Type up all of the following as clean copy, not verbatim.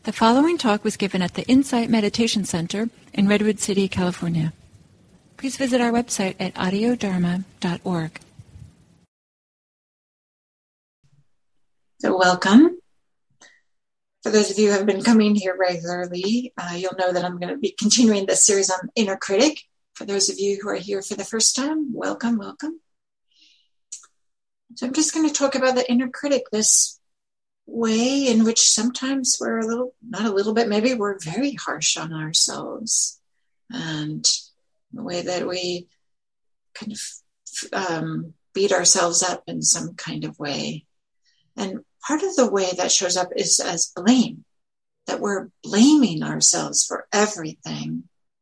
The following talk was given at the Insight Meditation Center in Redwood City, California. Please visit our website at audiodharma.org. So welcome. For those of you who have been coming here regularly, you'll know that I'm going to be continuing this series on inner critic. For those of you who are here for the first time, welcome, welcome. So I'm just going to talk about the inner critic, this way in which sometimes we're maybe we're very harsh on ourselves, and the way that we kind of beat ourselves up in some kind of way. And part of the way that shows up is as blame, that we're blaming ourselves for everything.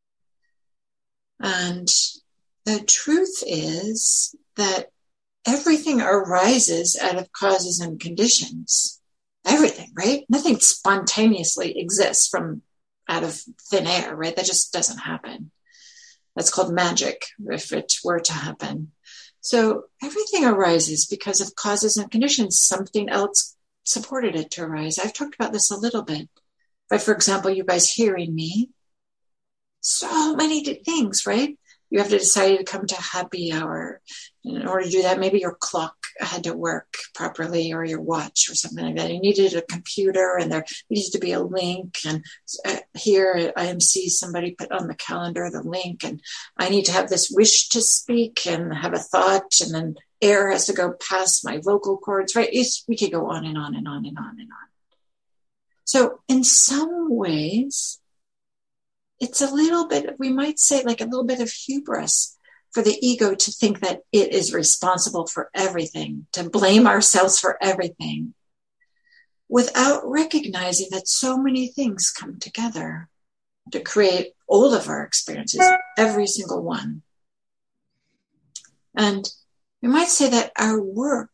And the truth is that everything arises out of causes and conditions. Everything, right? Nothing spontaneously exists from out of thin air, right? That just doesn't happen. That's called magic, if it were to happen. So everything arises because of causes and conditions. Something else supported it to arise. I've talked about this a little bit. But for example, you guys hearing me, so many things, right? You have to decide to come to happy hour. In order to do that, maybe your clock had to work properly, or your watch or something like that. You needed a computer, and there needed to be a link. And here at IMC, somebody put on the calendar the link, and I need to have this wish to speak and have a thought, and then air has to go past my vocal cords, right? We could go on and on and on and on and on. So in some ways, it's a little bit, we might say, like a little bit of hubris for the ego to think that it is responsible for everything, to blame ourselves for everything, without recognizing that so many things come together to create all of our experiences, every single one. And we might say that our work,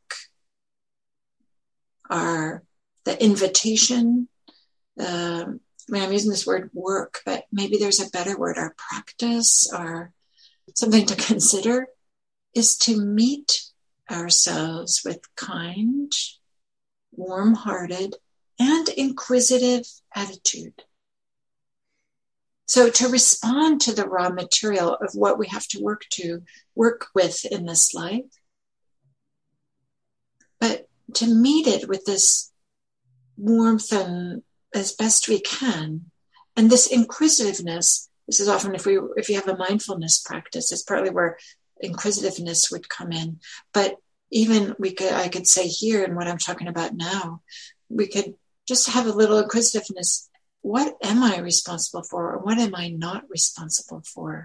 the invitation, I'm using this word work, but maybe there's a better word, our practice, or something to consider, is to meet ourselves with kind, warm-hearted, and inquisitive attitude. So to respond to the raw material of what we have to work with in this life, but to meet it with this warmth and as best we can. And this inquisitiveness, this is often if you have a mindfulness practice, it's partly where inquisitiveness would come in. But even I could say here, in what I'm talking about now, we could just have a little inquisitiveness. What am I responsible for, or what am I not responsible for?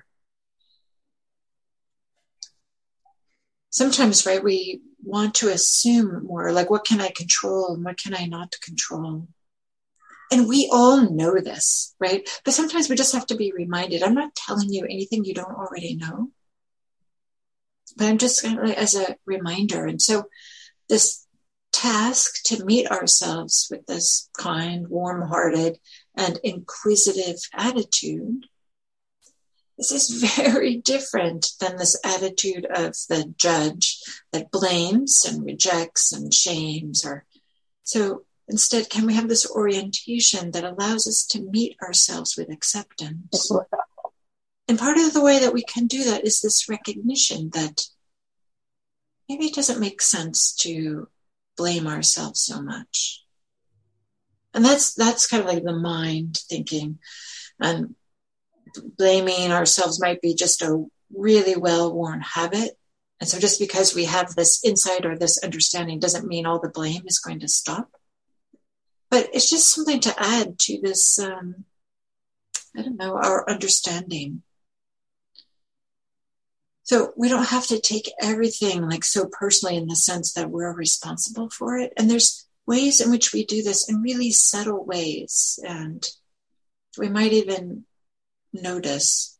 Sometimes, right, we want to assume more, like what can I control and what can I not control? And we all know this, right? But sometimes we just have to be reminded. I'm not telling you anything you don't already know, but I'm just kind of like as a reminder. And so this task to meet ourselves with this kind, warm-hearted, and inquisitive attitude, this is very different than this attitude of the judge that blames and rejects and shames. So instead, can we have this orientation that allows us to meet ourselves with acceptance? And part of the way that we can do that is this recognition that maybe it doesn't make sense to blame ourselves so much. And that's kind of like the mind thinking. And blaming ourselves might be just a really well-worn habit. And so just because we have this insight or this understanding doesn't mean all the blame is going to stop. But it's just something to add to this, our understanding. So we don't have to take everything like so personally in the sense that we're responsible for it. And there's ways in which we do this in really subtle ways. And we might even notice.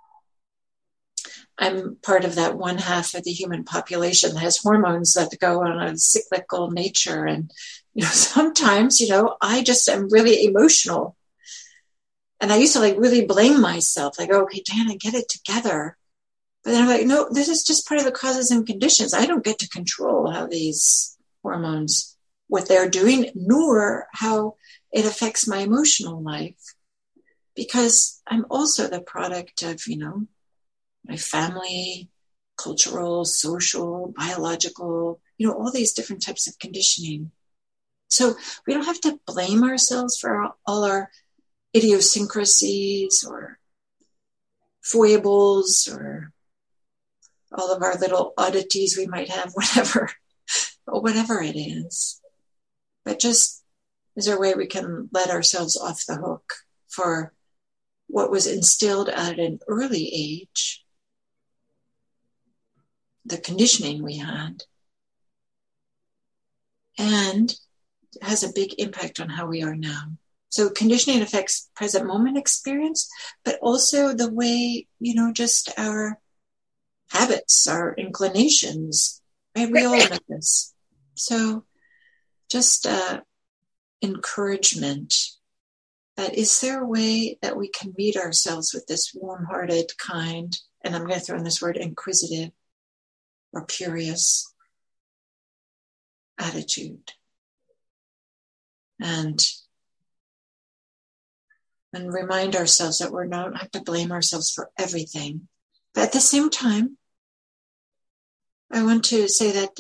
I'm part of that one half of the human population that has hormones that go on a cyclical nature. And sometimes, I just am really emotional. And I used to really blame myself, okay, Diana, get it together. But then I'm like, no, this is just part of the causes and conditions. I don't get to control how these hormones, what they're doing, nor how it affects my emotional life because I'm also the product of, my family, cultural, social, biological, all these different types of conditioning. So we don't have to blame ourselves for all our idiosyncrasies or foibles or all of our little oddities we might have, whatever it is. But just is there a way we can let ourselves off the hook for what was instilled at an early age, the conditioning we had, and it has a big impact on how we are now. So conditioning affects present moment experience, but also the way, just our habits, our inclinations, right? We all know this. So just encouragement that is there a way that we can meet ourselves with this warm-hearted, kind, and I'm going to throw in this word, inquisitive or curious attitude. And remind ourselves that we don't have to blame ourselves for everything. But at the same time, I want to say that,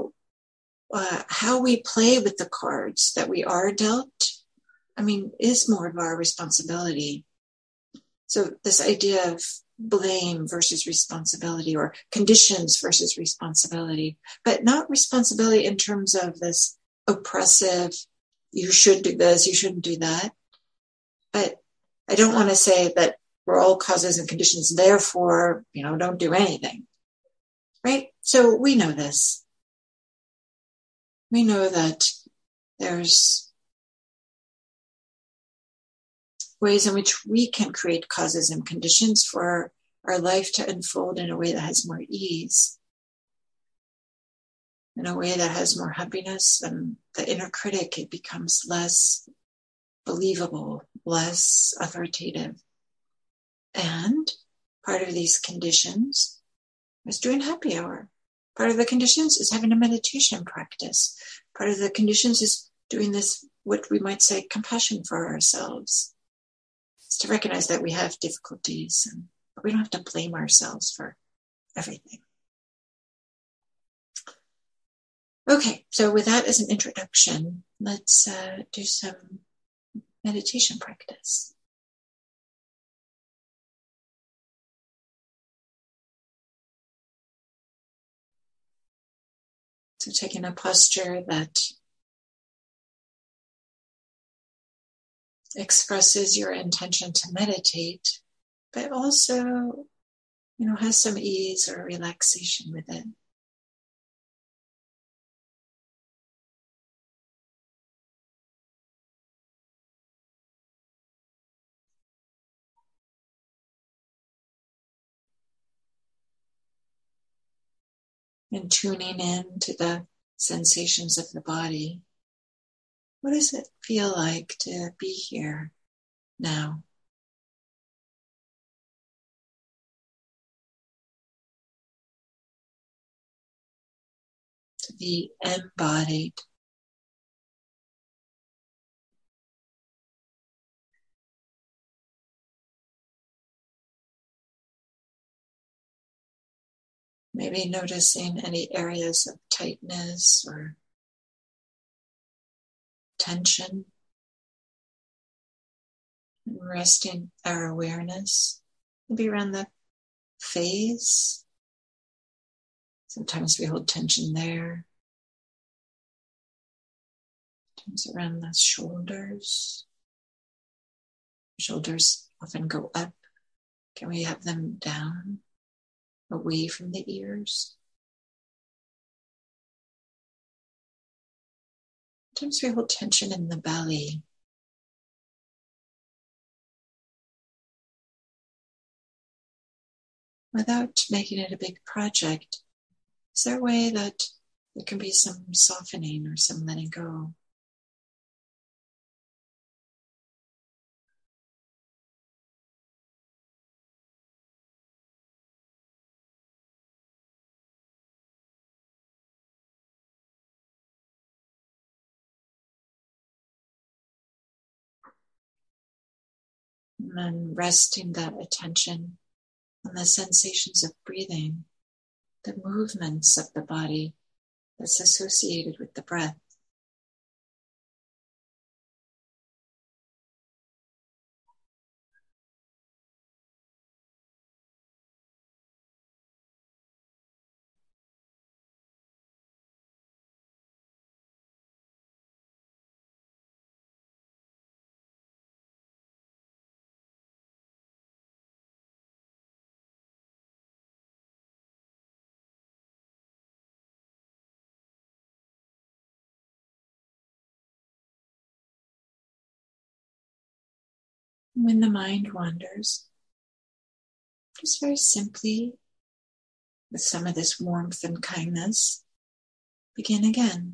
how we play with the cards that we are dealt, is more of our responsibility. So this idea of blame versus responsibility or conditions versus responsibility, but not responsibility in terms of this oppressive, you should do this, you shouldn't do that. But I don't want to say that we're all causes and conditions, therefore, don't do anything. Right? So we know this. We know that there's ways in which we can create causes and conditions for our life to unfold in a way that has more ease, in a way that has more happiness, and the inner critic, it becomes less believable, less authoritative. And part of these conditions is doing happy hour. Part of the conditions is having a meditation practice. Part of the conditions is doing this, what we might say, compassion for ourselves. It's to recognize that we have difficulties, but we don't have to blame ourselves for everything. Okay, so with that as an introduction, let's do some meditation practice. So taking a posture that expresses your intention to meditate, but also, has some ease or relaxation with it. And tuning in to the sensations of the body. What does it feel like to be here now? To be embodied. Maybe noticing any areas of tightness or tension. And resting our awareness, maybe around the face. Sometimes we hold tension there. Sometimes around the shoulders. Shoulders often go up. Can we have them down, away from the ears? Sometimes we hold tension in the belly. Without making it a big project, is there a way that there can be some softening or some letting go? And then resting that attention on the sensations of breathing, the movements of the body that's associated with the breath. When the mind wanders, just very simply, with some of this warmth and kindness, begin again.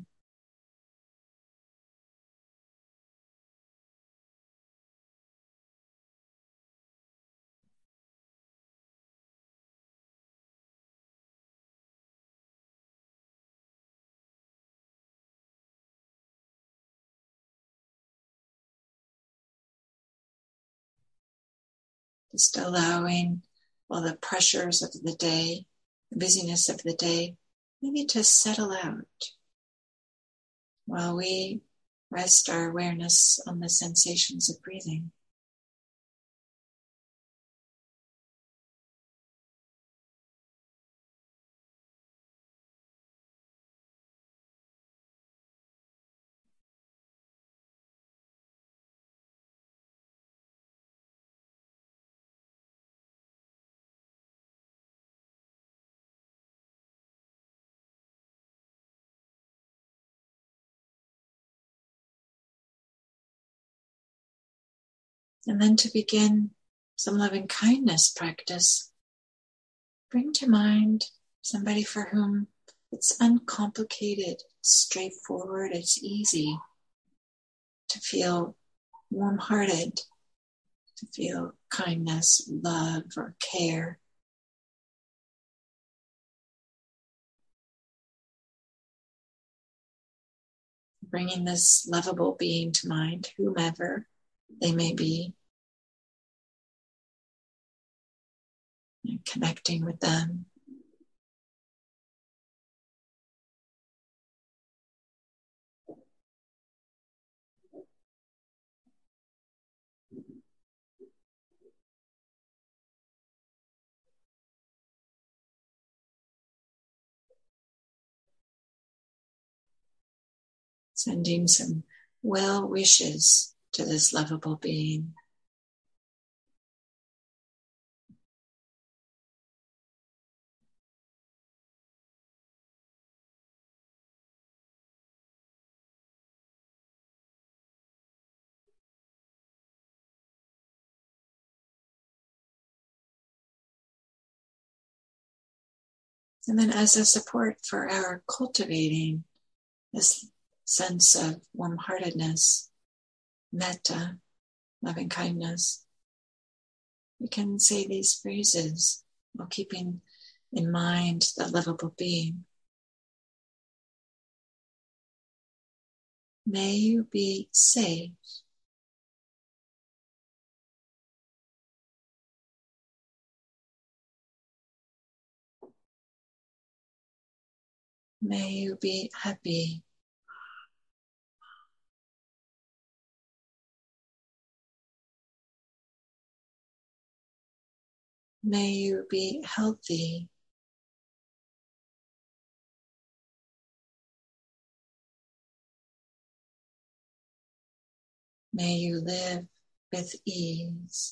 Just allowing all the pressures of the day, the busyness of the day, maybe to settle out while we rest our awareness on the sensations of breathing. And then to begin some loving kindness practice, bring to mind somebody for whom it's uncomplicated, it's straightforward, it's easy to feel warm-hearted, to feel kindness, love, or care. Bringing this lovable being to mind, whomever they may be, and connecting with them. Sending some well wishes to this lovable being. And then as a support for our cultivating this sense of warm-heartedness, metta, loving kindness, we can say these phrases while keeping in mind the lovable being. May you be safe. May you be happy. May you be healthy. May you live with ease.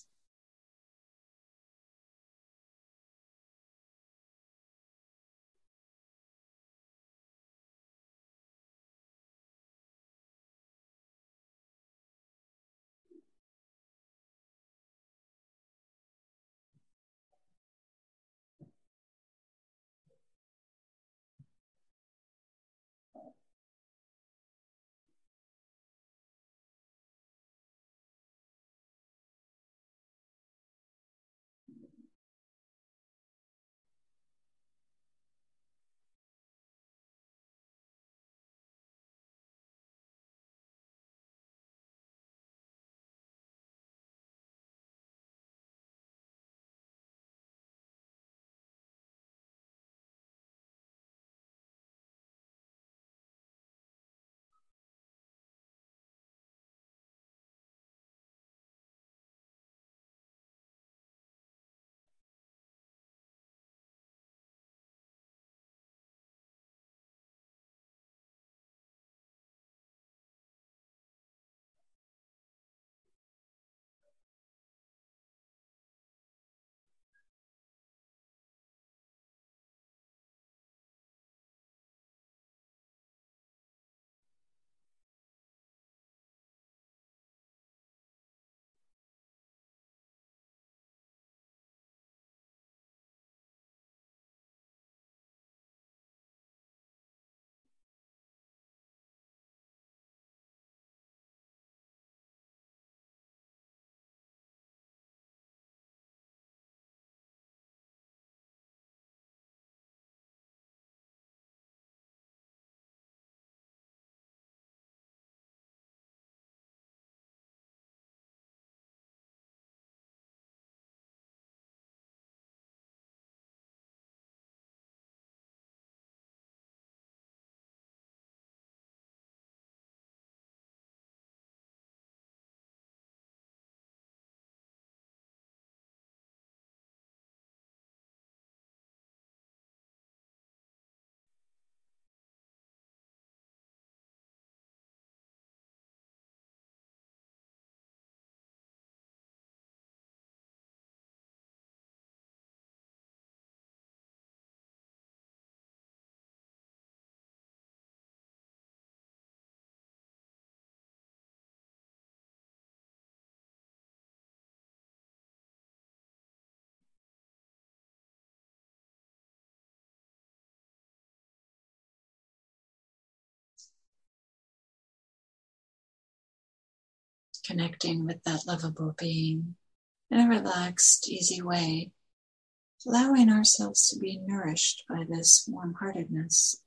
connecting with that lovable being in a relaxed, easy way, allowing ourselves to be nourished by this warm-heartedness.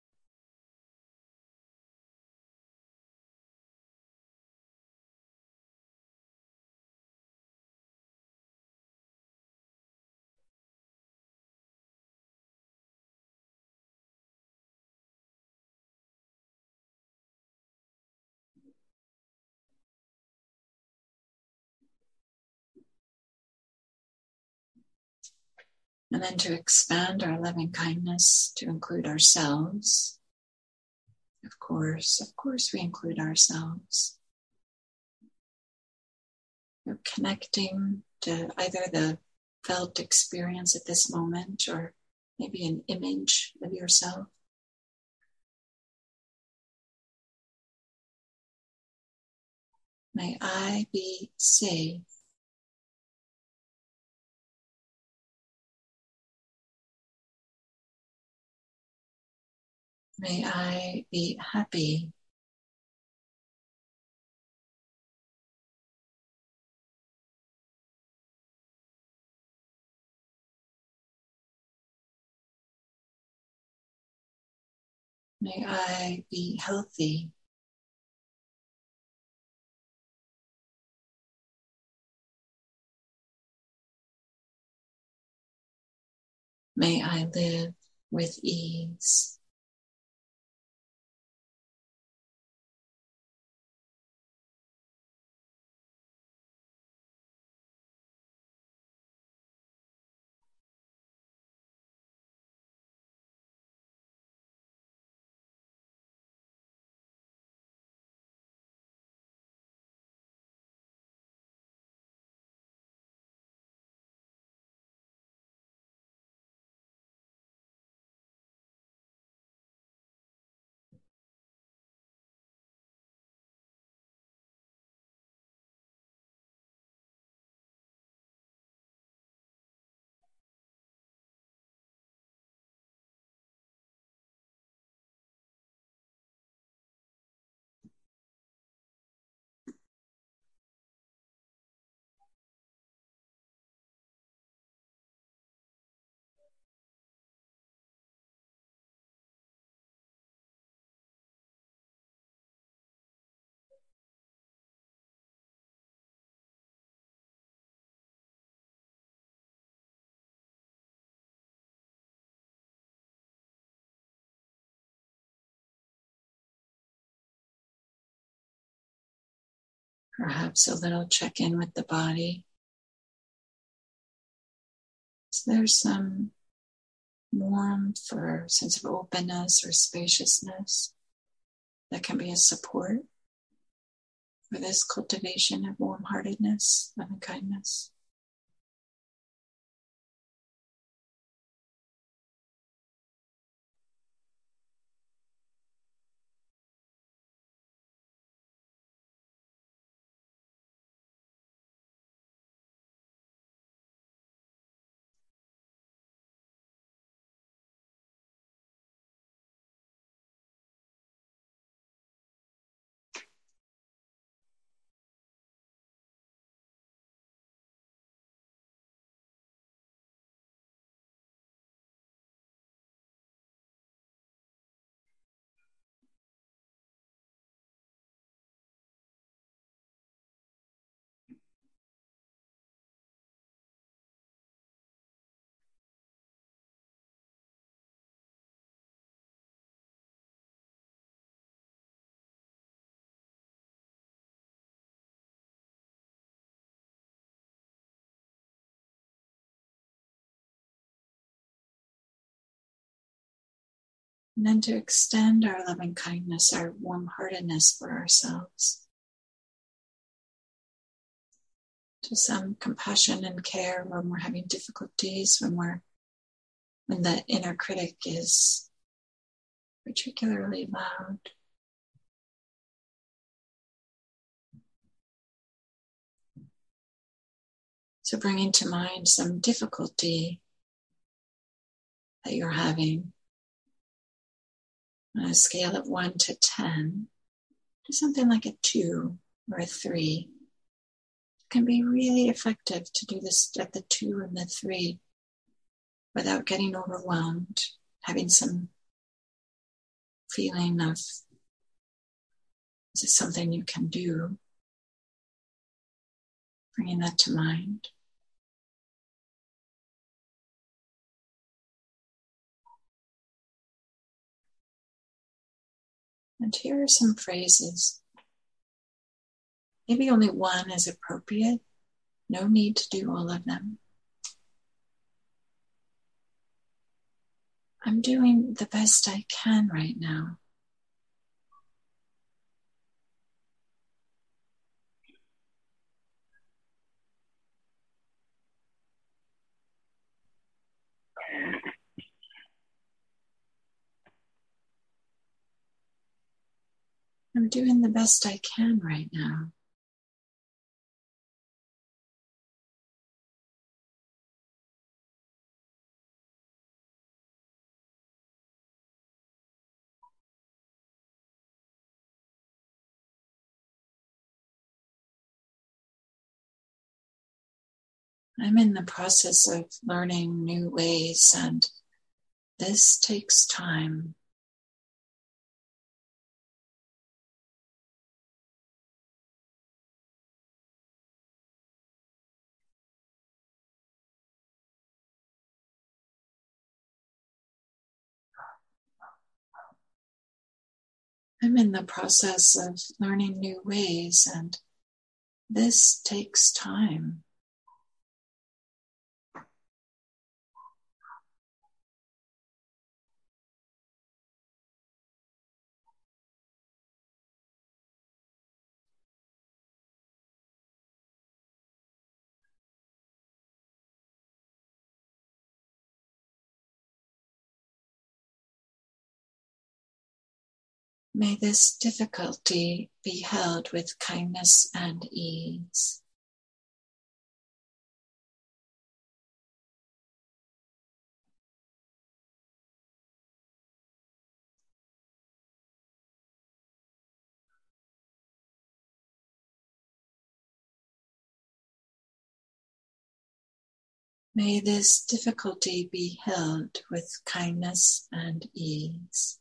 And then to expand our loving kindness to include ourselves. Of course, we include ourselves. We're connecting to either the felt experience at this moment or maybe an image of yourself. May I be safe. May I be happy. May I be healthy. May I live with ease. Perhaps a little check-in with the body. So there's some warmth or sense of openness or spaciousness that can be a support for this cultivation of warm-heartedness, loving kindness. And then to extend our loving kindness, our warm-heartedness for ourselves to some compassion and care when we're having difficulties, when the inner critic is particularly loud. So bringing to mind some difficulty that you're having on a scale of 1 to 10, do something like a 2. or a 3. It can be really effective to do this at the 2 and the 3 without getting overwhelmed, having some feeling of, is it something you can do? Bringing that to mind. And here are some phrases. Maybe only one is appropriate. No need to do all of them. I'm doing the best I can right now. I'm doing the best I can right now. I'm in the process of learning new ways, and this takes time. I'm in the process of learning new ways, and this takes time. May this difficulty be held with kindness and ease. May this difficulty be held with kindness and ease.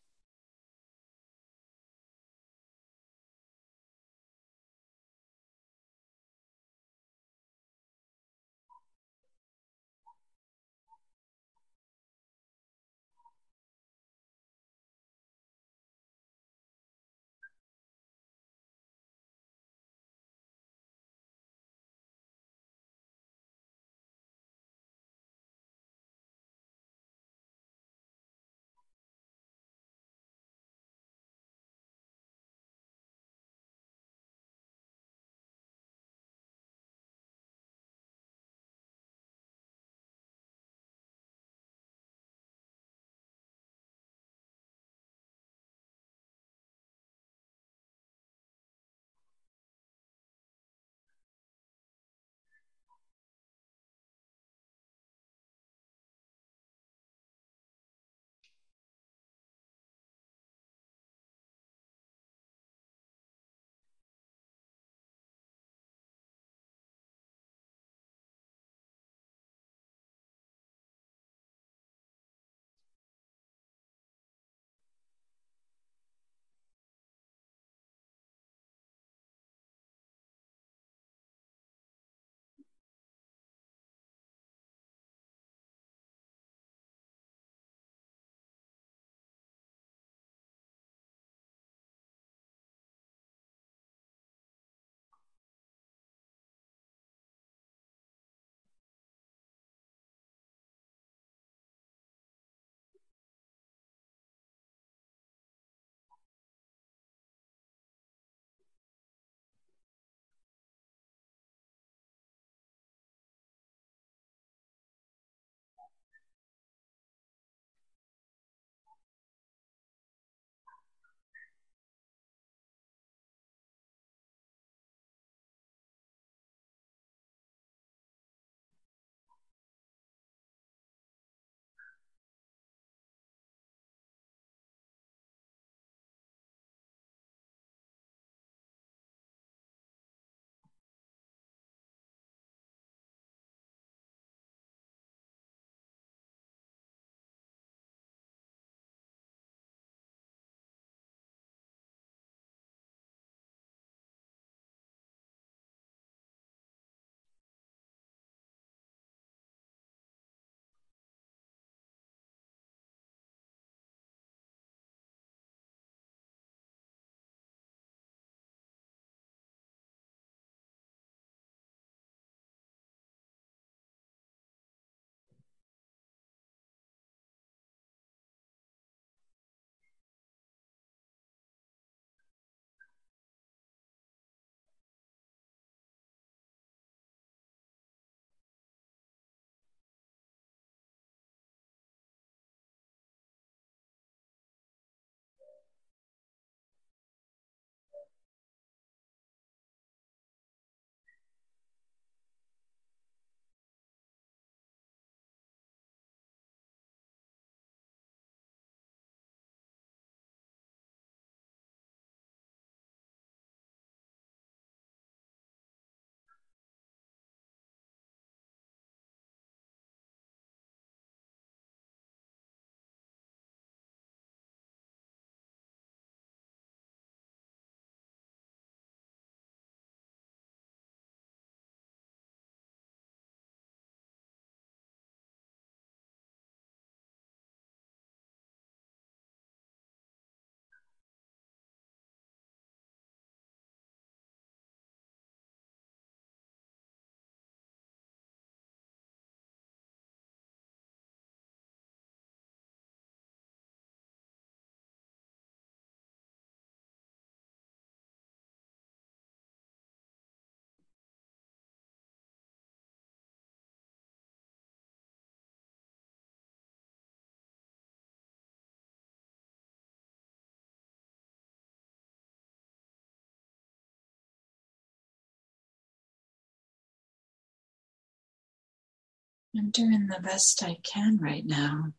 I'm doing the best I can right now.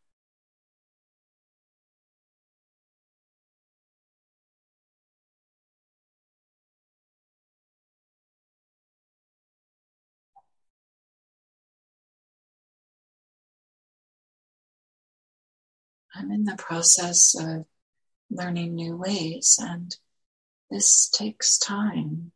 I'm in the process of learning new ways, and this takes time.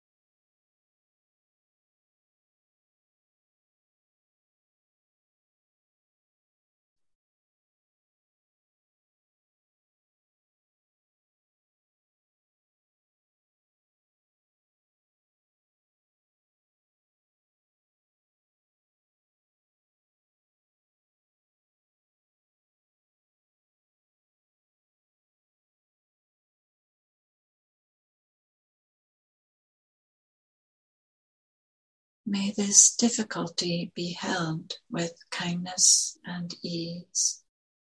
May this difficulty be held with kindness and ease.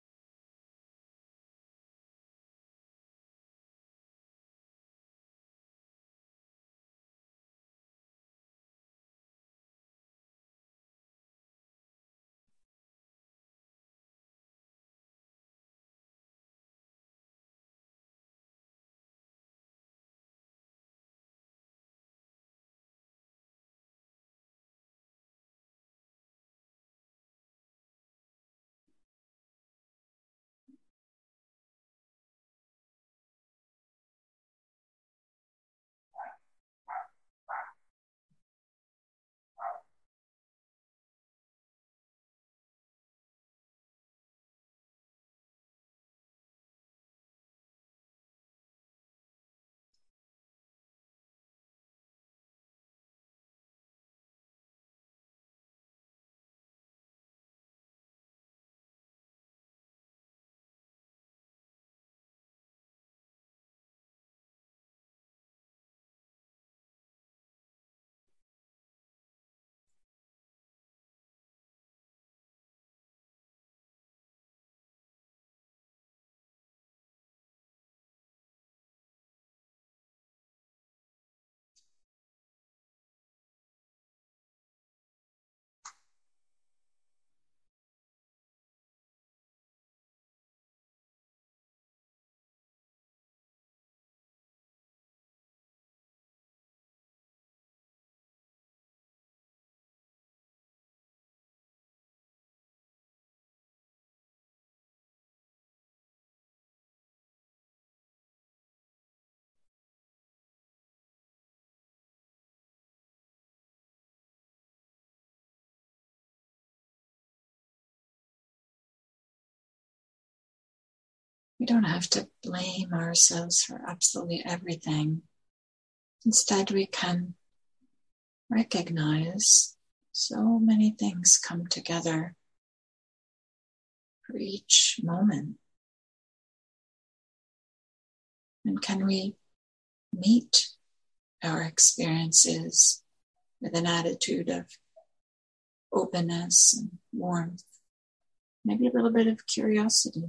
We don't have to blame ourselves for absolutely everything. Instead, we can recognize so many things come together for each moment. And can we meet our experiences with an attitude of openness and warmth, maybe a little bit of curiosity?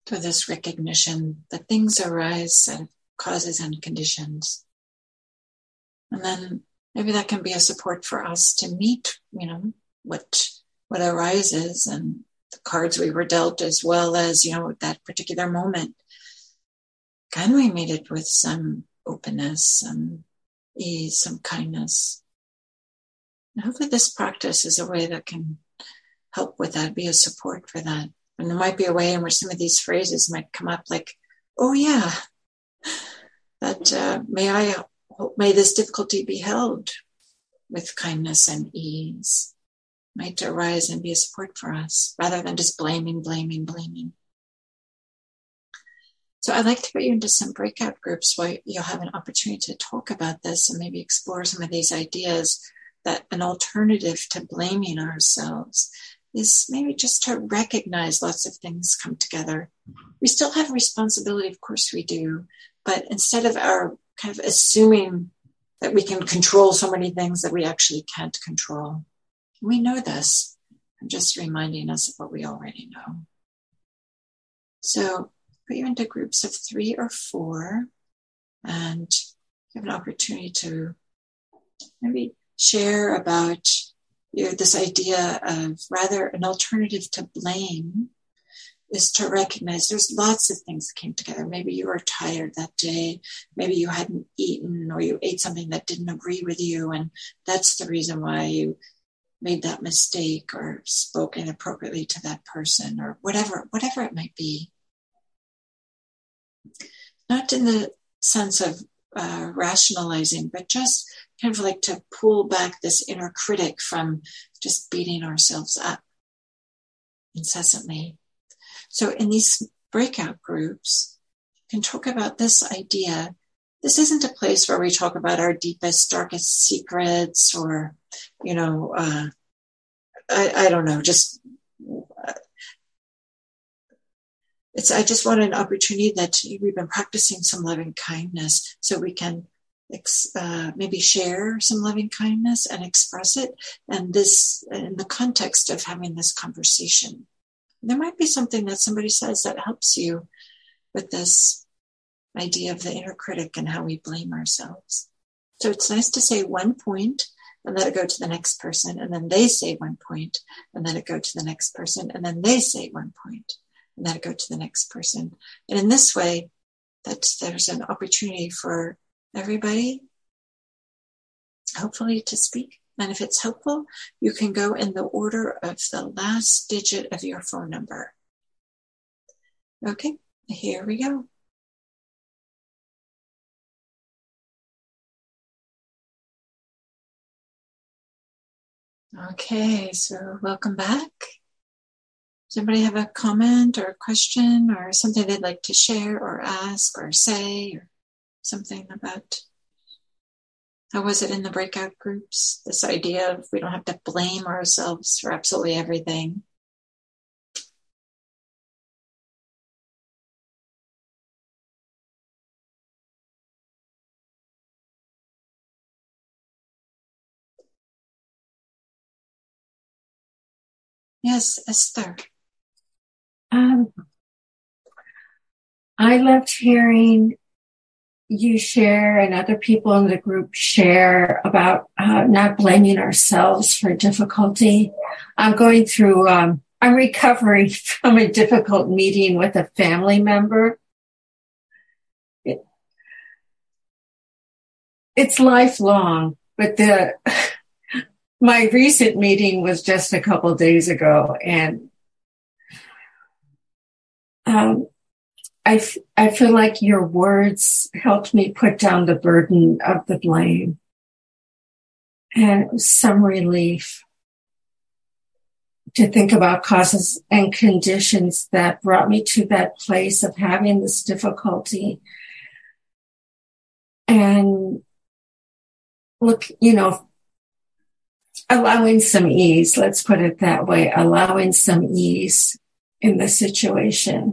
for this recognition that things arise out of causes and conditions. And then maybe that can be a support for us to meet, what arises and the cards we were dealt, as well as, that particular moment. Can we meet it with some openness, some ease, some kindness? And hopefully this practice is a way that can help with that, be a support for that. And there might be a way in which some of these phrases might come up like, oh yeah, that may this difficulty be held with kindness and ease, might arise and be a support for us, rather than just blaming. So I'd like to put you into some breakout groups where you'll have an opportunity to talk about this and maybe explore some of these ideas, that an alternative to blaming ourselves is maybe just to recognize lots of things come together. We still have responsibility, of course we do, but instead of our kind of assuming that we can control so many things that we actually can't control. We know this. I'm just reminding us of what we already know. So put you into groups of 3 or 4 and you have an opportunity to maybe share about this idea of rather an alternative to blame is to recognize there's lots of things that came together. Maybe you were tired that day. Maybe you hadn't eaten, or you ate something that didn't agree with you. And that's the reason why you made that mistake or spoke inappropriately to that person, or whatever it might be. Not in the sense of rationalizing, but just kind of like to pull back this inner critic from just beating ourselves up incessantly. So in these breakout groups, you can talk about this idea. This isn't a place where we talk about our deepest, darkest secrets or, I don't know, just, I just want an opportunity that we've been practicing some loving kindness so we can maybe share some loving kindness and express it. And this in the context of having this conversation. There might be something that somebody says that helps you with this idea of the inner critic and how we blame ourselves. So it's nice to say one point and let it go to the next person, and then they say one point and let it go to the next person, and then they say one point and let it go to the next person. And in this way, there's an opportunity for everybody, hopefully, to speak. And if it's helpful, you can go in the order of the last digit of your phone number. Okay, here we go. Okay, so welcome back. Does anybody have a comment or a question or something they'd like to share or ask or say or something about? How was it in the breakout groups? This idea of we don't have to blame ourselves for absolutely everything. Yes, Esther. I loved hearing you share and other people in the group share about not blaming ourselves for difficulty. I'm going through, I'm recovering from a difficult meeting with a family member. It's lifelong, but my recent meeting was just a couple of days ago, and I feel like your words helped me put down the burden of the blame, and it was some relief to think about causes and conditions that brought me to that place of having this difficulty. And look, allowing some ease, let's put it that way, allowing some ease in the situation,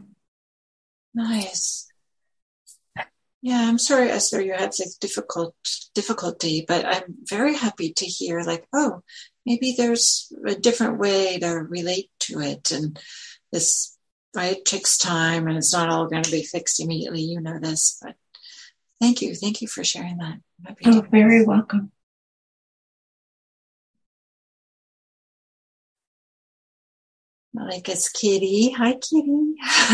Nice. Yeah, I'm sorry, Esther, you had this difficulty, but I'm very happy to hear maybe there's a different way to relate to it. And this It takes time and it's not all going to be fixed immediately. You know this, but thank you. Thank you for sharing that. Oh, very welcome. Like it's Kitty. Hi, Kitty.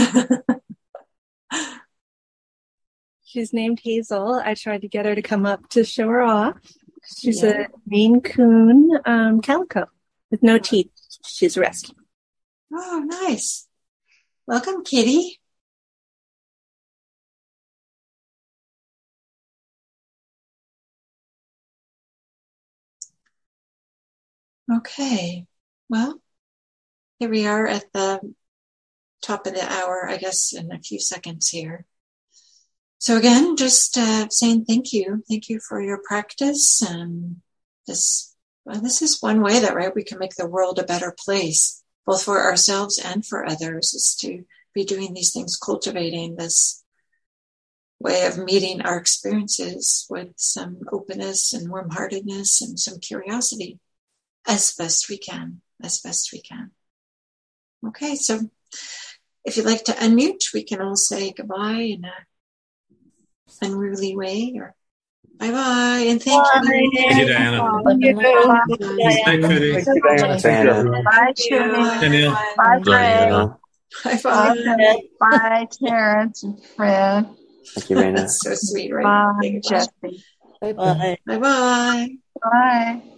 She's named Hazel. I tried to get her to come up to show her off. She's a Maine Coon calico with no teeth. She's a rescue. Oh, nice. Welcome, Kitty. Okay. Well, here we are at the top of the hour, I guess, in a few seconds here. So again, just saying thank you. Thank you for your practice. And this is one way that, right, we can make the world a better place, both for ourselves and for others, is to be doing these things, cultivating this way of meeting our experiences with some openness and warm-heartedness and some curiosity as best we can. Okay, so if you'd like to unmute, we can all say goodbye in a unruly way, or bye-bye, and thank you. Thank you, Diana. Thank you. Bye, Judy. Bye, Greg. Bye-bye. Bye, Terrence and Fred. Thank you, Raina. That's so sweet, right? Bye, Jesse. Bye-bye. Bye-bye. Bye.